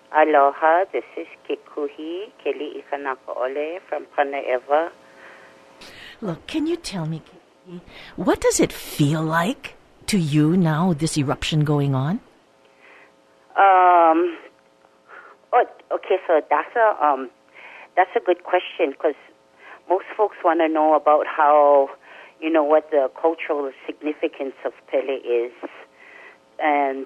Aloha, this is Kikuhi, Keli Ikanakaole from Panaeva. Look, can you tell me, what does it feel like to you now, this eruption going on? Okay, so that's a good question because most folks want to know about how, what the cultural significance of Pele is, and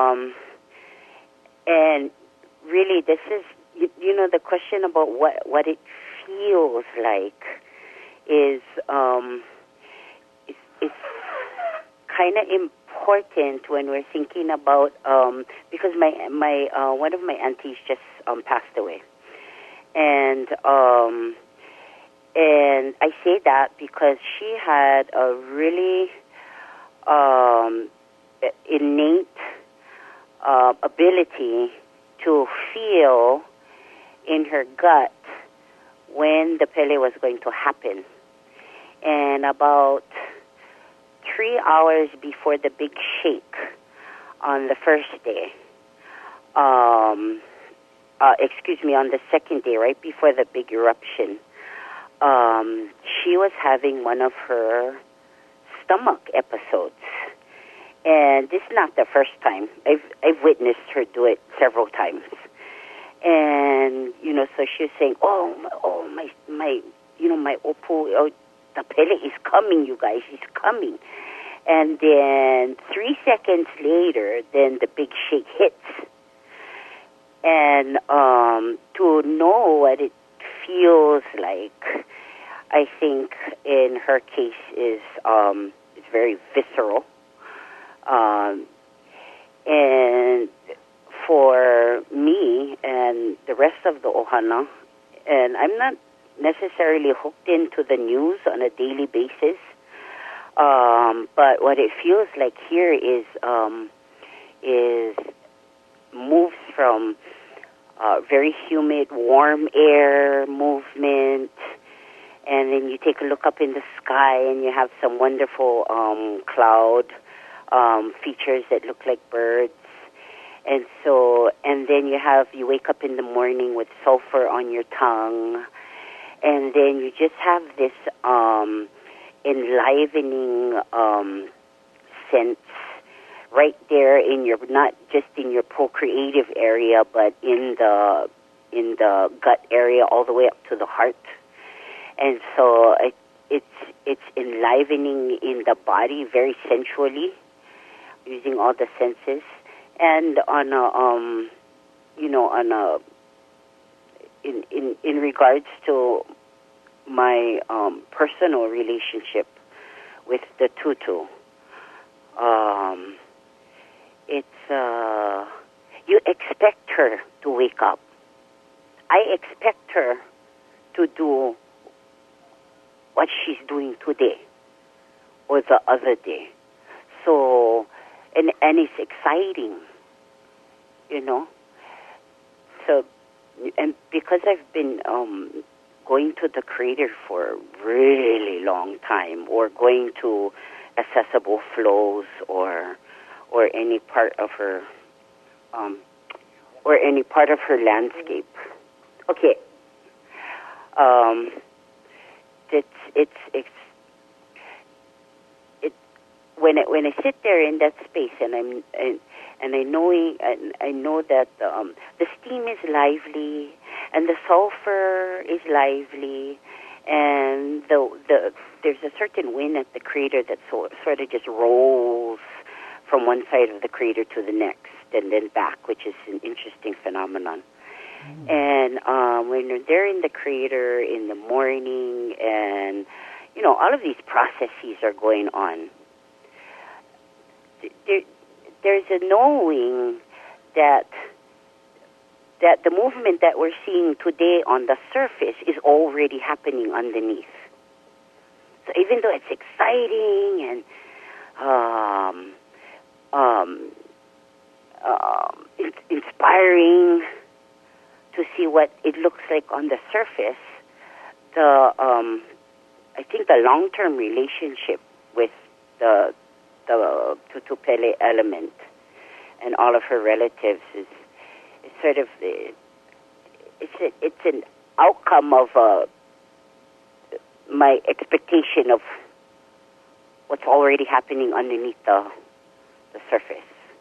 really this is, the question about what it feels like is kind of important when we're thinking about because my one of my aunties just passed away, and I say that because she had a really innate ability to feel in her gut when the Pele was going to happen. And about 3 hours before the big shake on the first day, on the second day, right before the big eruption, she was having one of her stomach episodes. And this is not the first time. I've witnessed her do it several times. And, so she was saying, my opu, the Pele is coming, you guys, he's coming. And then 3 seconds later, then the big shake hits. And to know what it feels like, I think in her case is it's very visceral. And for me and the rest of the Ohana, and I'm not necessarily hooked into the news on a daily basis, but what it feels like here is moves from very humid, warm air movement, and then you take a look up in the sky and you have some wonderful cloud features that look like birds. And so, and then you wake up in the morning with sulfur on your tongue, and then you just have this enlivening sense right there in your, not just in your procreative area, but in the gut area all the way up to the heart. And so it's enlivening in the body very sensually, using all the senses, and on a in regards to my personal relationship with the tutu, it's you expect her to wake up. I expect her to do what she's doing today or the other day. So, and it's exciting, So, and because I've been going to the Creator for a really long time, or going to accessible flows, or any part of her, landscape. Okay. When I sit there in that space and I know that the steam is lively and the sulfur is lively, and there's a certain wind at the crater that sort of just rolls from one side of the crater to the next and then back, which is an interesting phenomenon. And when they're in the crater in the morning, and all of these processes are going on, there's a knowing that the movement that we're seeing today on the surface is already happening underneath. So even though it's exciting and it's inspiring to see what it looks like on the surface, I think the long-term relationship with the Tutu Pele element and all of her relatives sort of it's an outcome of my expectation of what's already happening underneath the surface.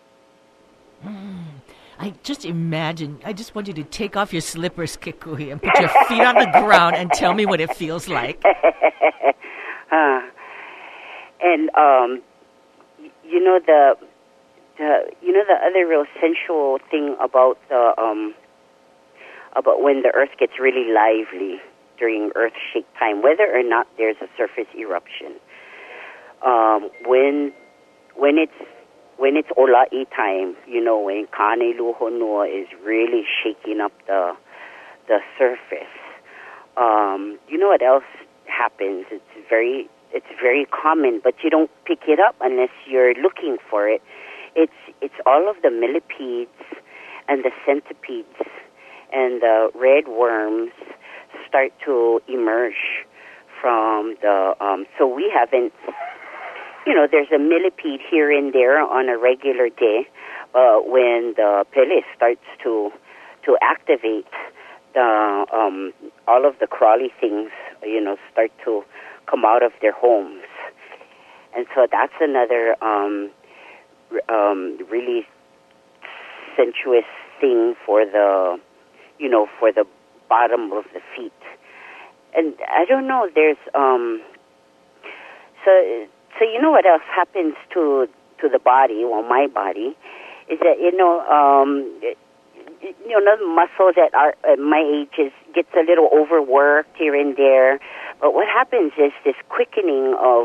I just want you to take off your slippers, Kikui, and put your feet on the ground and tell me what it feels like. And the other real sensual thing about when the Earth gets really lively during Earth shake time, whether or not there's a surface eruption, when it's Ola'i time, when Kane Luhonua is really shaking up the surface. You know what else happens? It's very common, but you don't pick it up unless you're looking for it. It's all of the millipedes and the centipedes and the red worms start to emerge from the. So we haven't. There's a millipede here and there on a regular day when the Pele starts to activate. All of the crawly things, start to come out of their homes, and so that's another really sensuous thing for the bottom of the feet. And I don't know. There's so you know what else happens to the body? Well, my body is that the muscles at my age gets a little overworked here and there. But what happens is this quickening of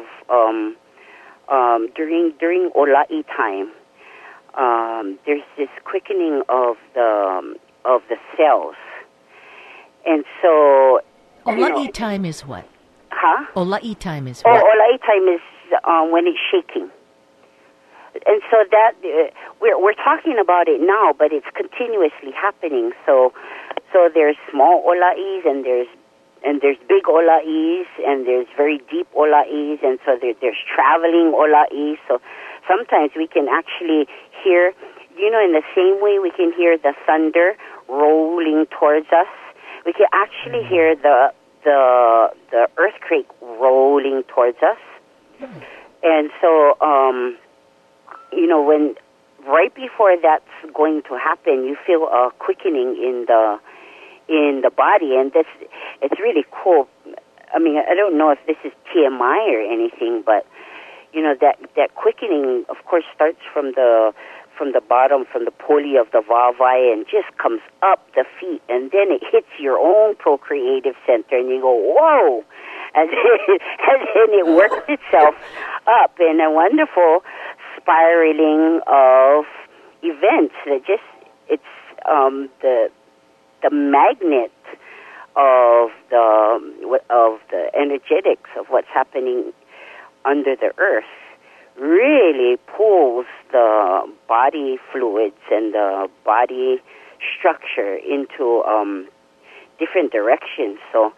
during Ola'i time. There's this quickening of the cells, and so Ola'i time is what? Huh? Ola'i time is what? Ola'i time is when it's shaking. And so that we're talking about it now, but it's continuously happening. So there's small ola'is and there's big ola'is and there's very deep ola'is, and so there's traveling ola'is. So sometimes we can actually hear, in the same way we can hear the thunder rolling towards us, we can actually hear the earthquake rolling towards us. And so when right before that's going to happen, you feel a quickening in the body, and it's really cool. I mean, I don't know if this is TMI or anything, but that quickening, of course, starts from the bottom, from the poli of the vulvae, and just comes up the feet, and then it hits your own procreative center, and you go, whoa! And then it works itself up in a wonderful spiraling of events that it's the magnet of the energetics of what's happening under the earth really pulls the body fluids and the body structure into different directions. So,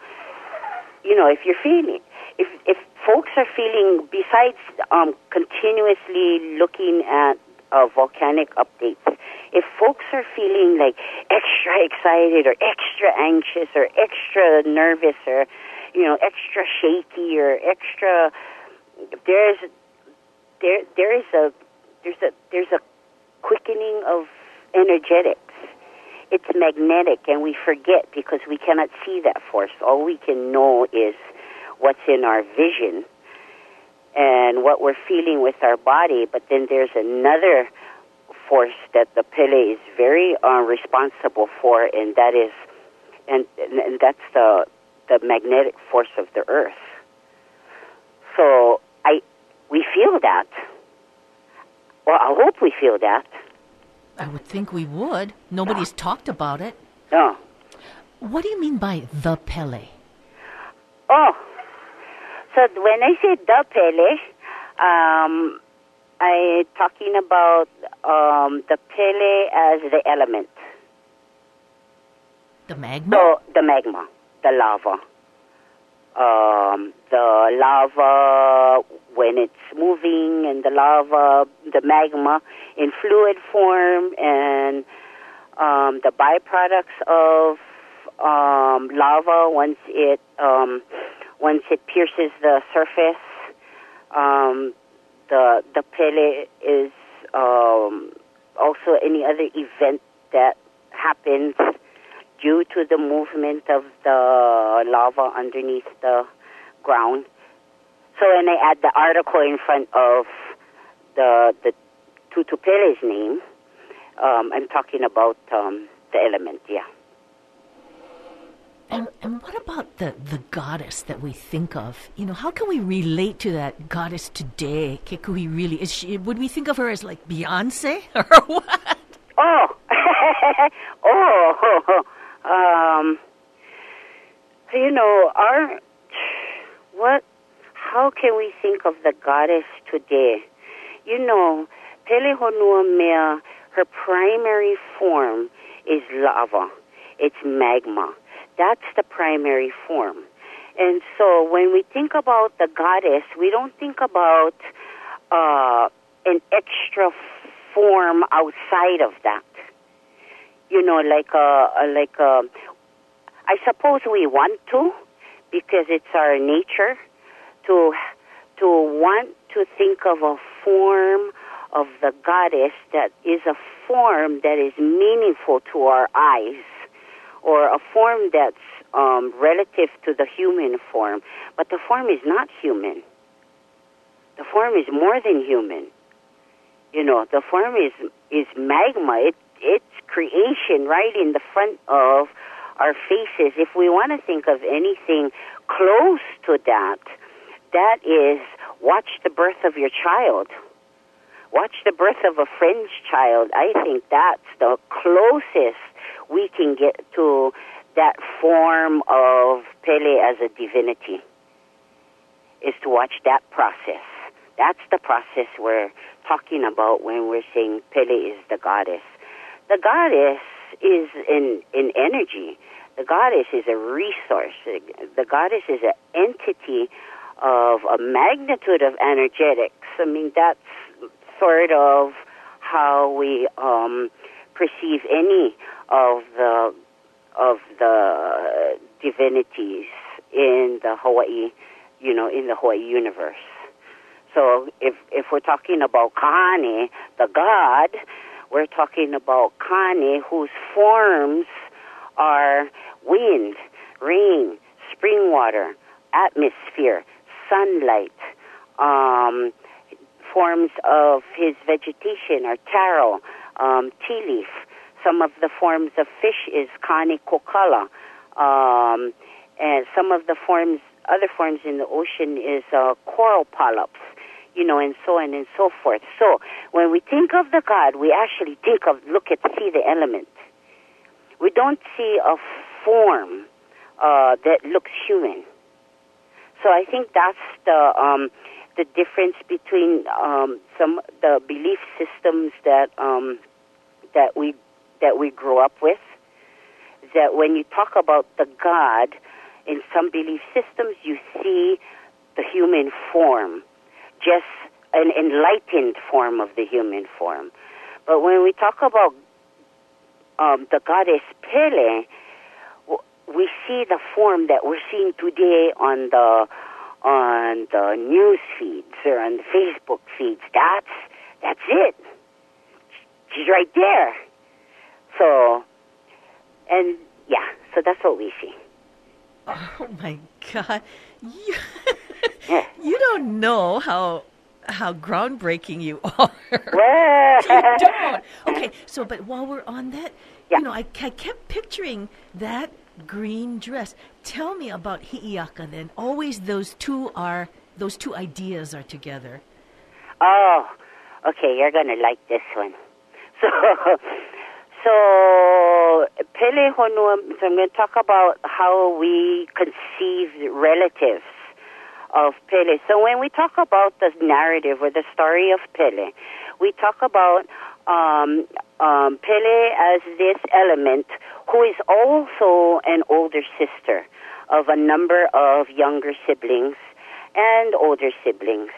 if folks are feeling, besides continuously looking at volcanic updates, if folks are feeling like extra excited or extra anxious or extra nervous or, extra shaky or extra, there's a quickening of energetics. It's magnetic, and we forget because we cannot see that force. All we can know is what's in our vision and what we're feeling with our body. But then there's another force that the Pele is very responsible for, and that is, and that's the magnetic force of the earth. So we feel that. Well, I hope we feel that. I would think we would. Nobody's talked about it. No. What do you mean by the Pele? Oh, so when I say the Pele, I'm talking about the Pele as the element. The magma? So, the magma, the lava. The lava when it's moving, and the magma in fluid form, and the byproducts of lava once it pierces the surface. The pele is also any other event that happens due to the movement of the lava underneath the ground. So when I add the article in front of the Tutu Pele's name, I'm talking about the element, yeah. And what about the goddess that we think of? How can we relate to that goddess today? Could we really? Would we think of her as like Beyonce or what? Oh, How can we think of the goddess today? Pele Honua Mea, her primary form is lava. It's magma. That's the primary form. And so when we think about the goddess, we don't think about an extra form outside of that. I suppose we want to, because it's our nature to want to think of a form of the goddess that is a form that is meaningful to our eyes, or a form that's relative to the human form. But the form is not human. The form is more than human. The form is magma. It's creation right in the front of our faces. If we want to think of anything close to that, that is, watch the birth of your child. Watch the birth of a friend's child. I think that's the closest we can get to that form of Pele as a divinity, is to watch that process. That's the process we're talking about when we're saying Pele is the goddess. The goddess is in energy. The goddess is a resource. The goddess is an entity of a magnitude of energetics. I mean, that's sort of how we perceive any of the divinities in the Hawaii, in the Hawaii universe. So if we're talking about Kahane, the god, we're talking about Kane, whose forms are wind, rain, spring water, atmosphere, sunlight. Forms of his vegetation are taro, tea leaf. Some of the forms of fish is Kane kokala. And some of the other forms in the ocean is coral polyps, and so on and so forth. So when we think of the god, we actually see the element. We don't see a form that looks human. So I think that's the difference between some the belief systems that we grew up with. That when you talk about the god, in some belief systems, you see the human form, just an enlightened form of the human form. But when we talk about the goddess Pele, we see the form that we're seeing today on the news feeds or on the Facebook feeds. That's it. She's right there. So that's what we see. Oh my God, you don't know how groundbreaking you are. You don't. Okay, so but while we're on that, I kept picturing that green dress. Tell me about Hi'iaka then. Always those two ideas are together. Oh, okay, you're gonna like this one. So Pele Honua, so I'm going to talk about how we conceive relatives of Pele. So when we talk about the narrative or the story of Pele, we talk about Pele as this element who is also an older sister of a number of younger siblings and older siblings,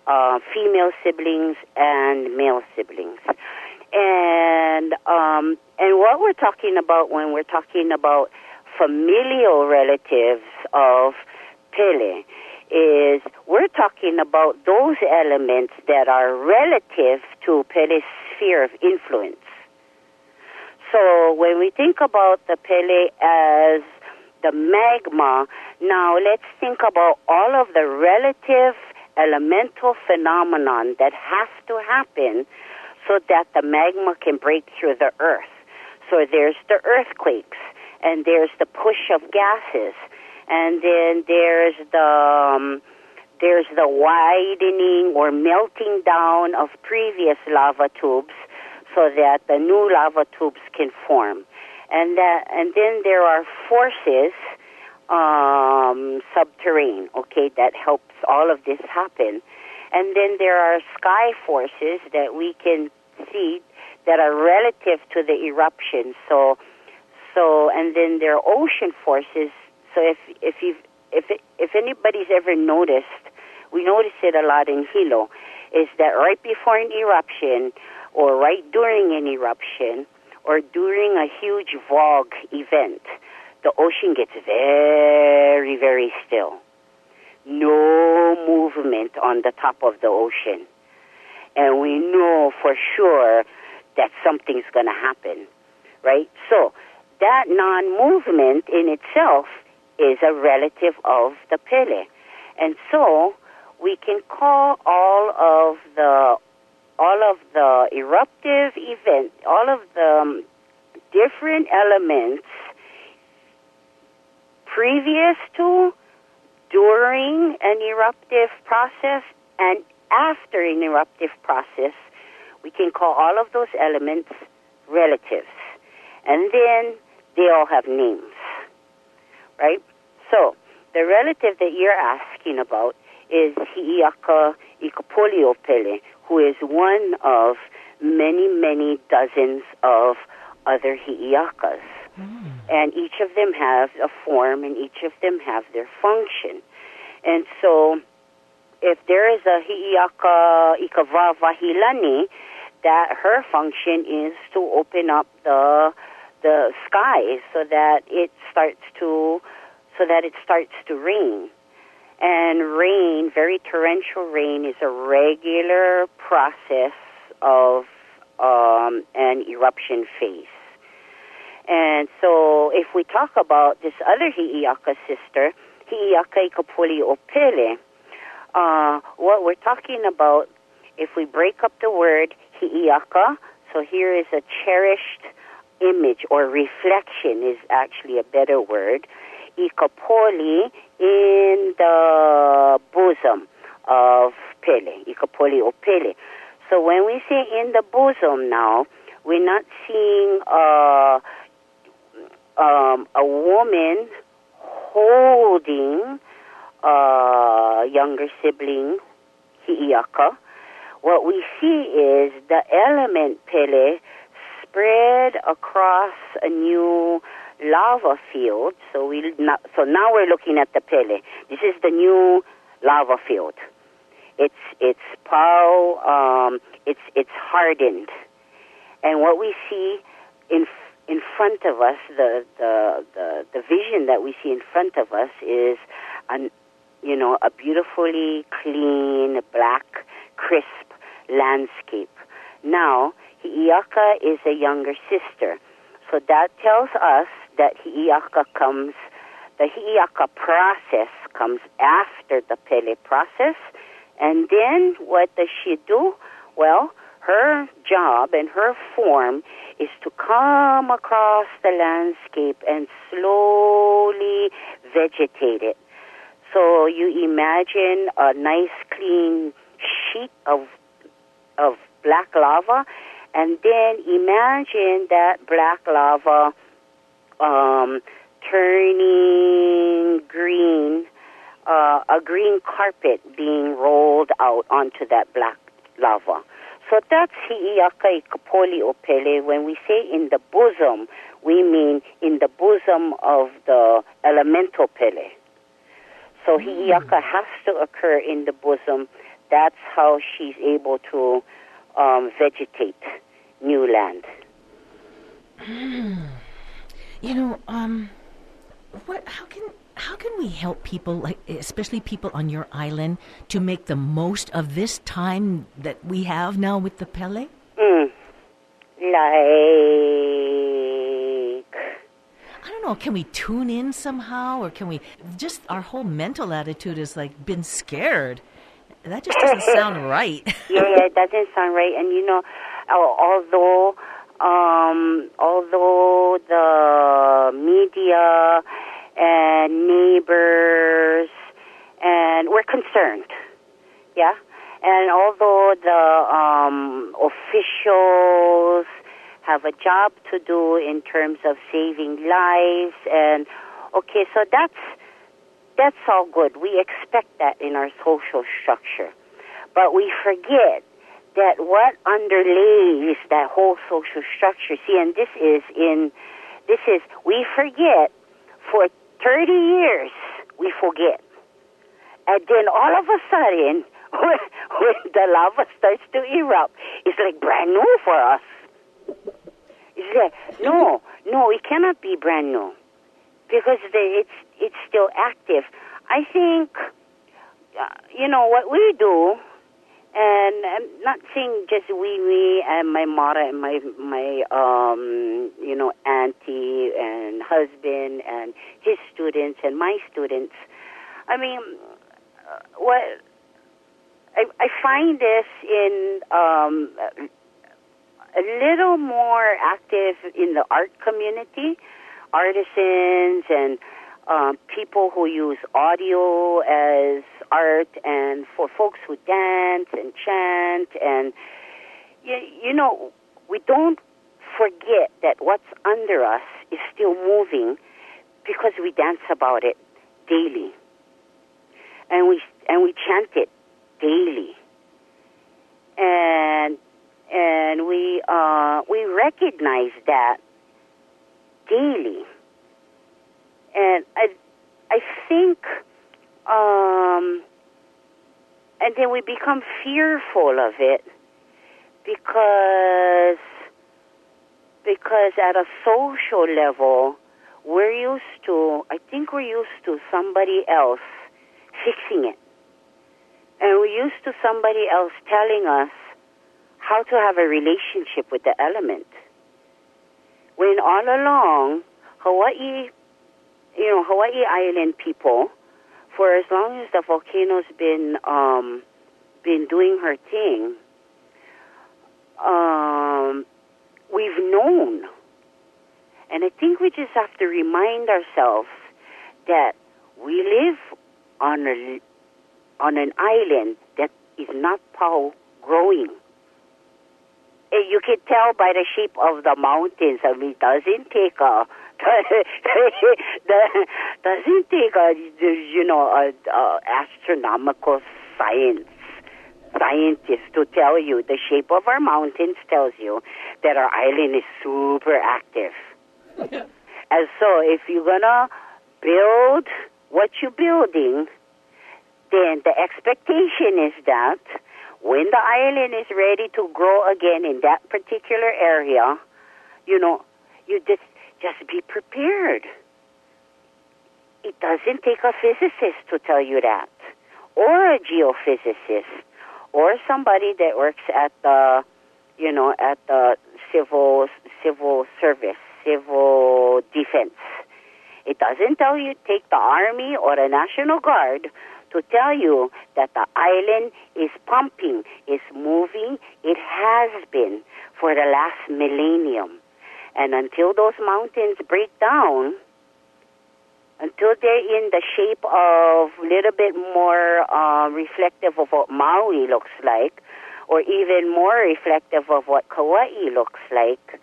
female siblings and male siblings. And And what we're talking about when we're talking about familial relatives of Pele is we're talking about those elements that are relative to Pele's sphere of influence. So when we think about the Pele as the magma, now let's think about all of the relative elemental phenomenon that has to happen so that the magma can break through the earth. So there's the earthquakes, and there's the push of gases, and then there's the widening or melting down of previous lava tubes so that the new lava tubes can form. And then there are forces subterranean, okay, that helps all of this happen. And then there are sky forces that we can see that are relative to the eruption. So and then there are ocean forces. So if anybody's ever noticed, we notice it a lot in Hilo, is that right before an eruption or right during an eruption or during a huge VOG event, the ocean gets very, very still. No movement on the top of the ocean. And we know for sure that something's going to happen, right? So that non-movement in itself is a relative of the Pele. And so we can call all of the eruptive event, all of the different elements previous to, during an eruptive process, and after an eruptive process, we can call all of those elements relatives. And then they all have names, right? So the relative that you're asking about is Hi'iaka Ikapoliopele, who is one of many, many dozens of other Hi'iakas. And each of them has a form, and each of them have their function. And so if there is a Hi'iaka Ikavavahilani, that her function is to open up the skies so that it starts to rain. And rain, very torrential rain, is a regular process of an eruption phase. And so if we talk about this other Hi'iaka sister, Hi'iaka Ikapoliopele, what we're talking about, if we break up the word Hi'iaka, so here is a cherished image or reflection is actually a better word, Ikapoli in the bosom of Pele, Ikapoliopele. So when we say in the bosom now, we're not seeing a woman holding a younger sibling, Hi'iaka. What we see is the element Pele spread across a new lava field. So now we're looking at the Pele. This is the new lava field. It's hardened, and what we see in front of us, the vision that we see in front of us is a beautifully clean, black, crisp landscape. Now, Hi'iaka is a younger sister. So that tells us that the Hi'iaka process comes after the Pele process. And then what does she do? Well, her job and her form is to come across the landscape and slowly vegetate it. So you imagine a nice clean sheet of black lava, and then imagine that black lava turning green, a green carpet being rolled out onto that black lava. So that's Hi'iaka Ikapoliopele. When we say in the bosom, we mean in the bosom of the elemental Pele. So Hi'iaka has to occur in the bosom. That's how she's able to vegetate new land. You know, what? How can we help people, like especially people on your island, to make the most of this time that we have now with the Pele? I don't know. Can we tune in somehow, or can we just? Our whole mental attitude is like been scared. That just doesn't sound right. Yeah, it doesn't sound right. And you know, although the media and neighbors and we're concerned, yeah. And although the officials have a job to do in terms of saving lives, and okay, so that's all good. We expect that in our social structure, but we forget that what underlays that whole social structure. See, and we forget for 30 years. We forget, and then all of a sudden, when the lava starts to erupt, it's like brand new for us. It's like, no, it cannot be brand new because it's still active. I think, you know, what we do, and I'm not saying just we and my mother and my you know, auntie and husband and his students and my students. I mean, what I find this in a little more active in the art community, artisans and people who use audio as art, and for folks who dance and chant. And, you know, we don't forget that what's under us is still moving because we dance about it daily. And we chant it daily. And we recognize that daily. And I think, and then we become fearful of it because at a social level, I think we're used to somebody else fixing it. And we're used to somebody else telling us how to have a relationship with the element. When all along, Hawaii Island people, for as long as the volcano's been doing her thing, we've known. And I think we just have to remind ourselves that we live on an island that is not growing. You can tell by the shape of the mountains. I mean, it doesn't take a astronomical scientist to tell you. The shape of our mountains tells you that our island is super active. And so if you're gonna build what you're building, then the expectation is that when the island is ready to grow again in that particular area, you know, you just be prepared. It doesn't take a physicist to tell you that, or a geophysicist, or somebody that works at the civil service, civil defense. It doesn't tell you take the Army or the National Guard to tell you that the island is pumping, is moving. It has been for the last millennium. And until those mountains break down, until they're in the shape of a little bit more reflective of what Maui looks like, or even more reflective of what Kauai looks like,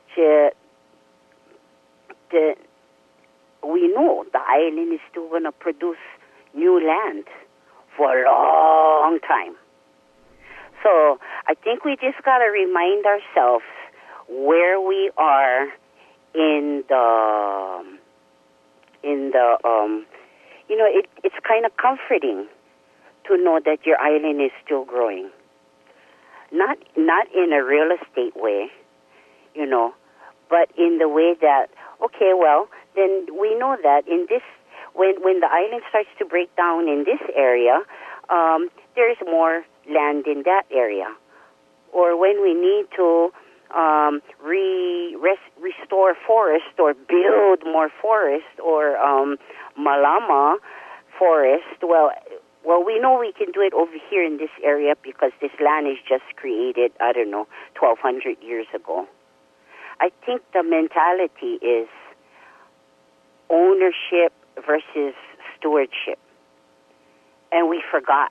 we know the island is still going to produce new land for a long time. So I think we just got to remind ourselves where we are in the it's kind of comforting to know that your island is still growing. Not in a real estate way, you know, but in the way that, okay, well, then we know that in this, when the island starts to break down in this area, there's more land in that area. Or when we need to restore forest or build more forest or Malama forest, well, we know we can do it over here in this area because this land is just created, 1,200 years ago. I think the mentality is ownership versus stewardship. And we forgot.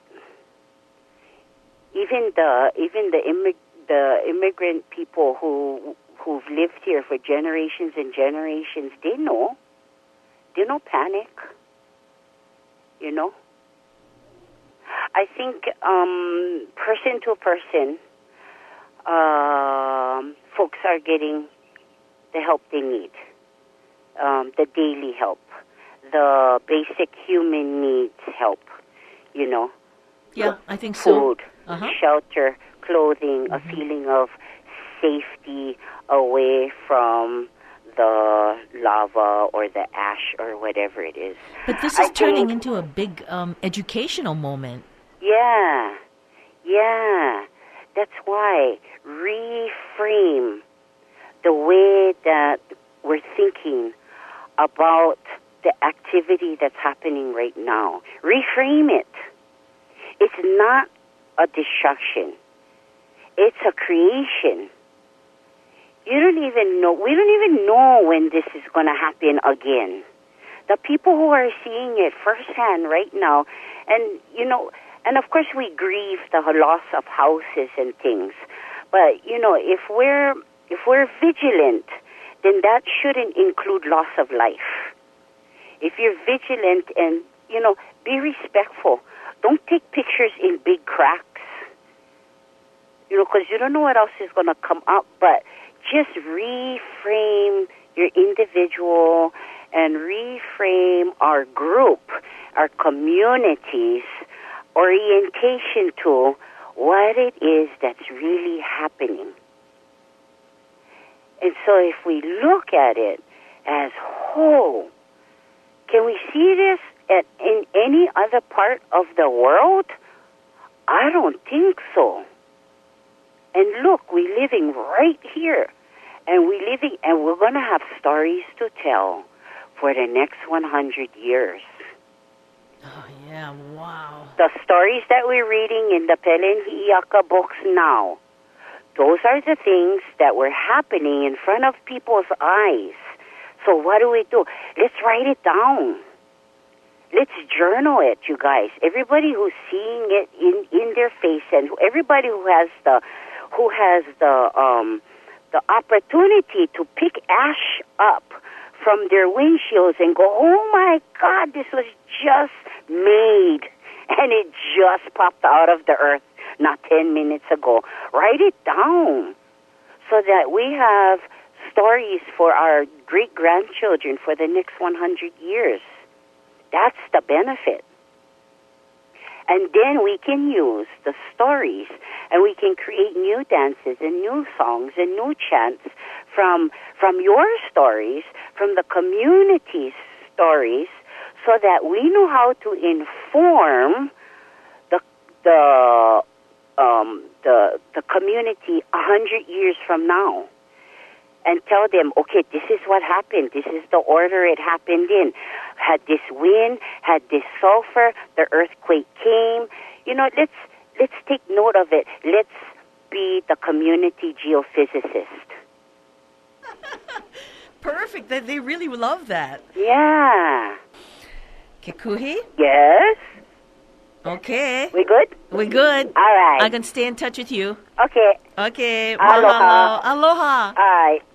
Even the immigrant people who've lived here for generations and generations, they know panic. I think person to person, folks are getting the help they need, the daily help, the basic human needs help. Yeah, I think so. Food, shelter, clothing, a feeling of safety away from the lava or the ash or whatever it is. But this is turning into a big educational moment. Yeah. That's why reframe the way that we're thinking about the activity that's happening right now. Reframe it. It's not a destruction. It's a creation. We don't even know when this is going to happen again. The people who are seeing it firsthand right now, and of course we grieve the loss of houses and things. But, if we're vigilant, then that shouldn't include loss of life. If you're vigilant and, be respectful. Don't take pictures in big cracks, because you don't know what else is going to come up. But just reframe your individual and reframe our group, our community's orientation to what it is that's really happening. And so if we look at it as whole, can we see this in any other part of the world? I don't think so. And look, we're living right here. And we're going to have stories to tell for the next 100 years. Oh, yeah, wow. The stories that we're reading in the Pele and Hi'iaka books now, those are the things that were happening in front of people's eyes. So what do? Let's write it down. Let's journal it, you guys. Everybody who's seeing it in their face, and everybody who has the opportunity to pick ash up from their windshields and go, oh my God, this was just made, and it just popped out of the earth not 10 minutes ago. Write it down so that we have stories for our great-grandchildren for the next 100 years. That's the benefit. And then we can use the stories, and we can create new dances and new songs and new chants from your stories, from the community's stories, so that we know how to inform the community 100 years from now. And tell them, okay, this is what happened. This is the order it happened in. Had this wind, had this sulfur, the earthquake came. Let's take note of it. Let's be the community geophysicist. Perfect. They really love that. Yeah. Kekuhi? Yes? Okay. We good? We good. All right. I'm going to stay in touch with you. Okay. Okay. Aloha. Mahalo. Aloha. All right.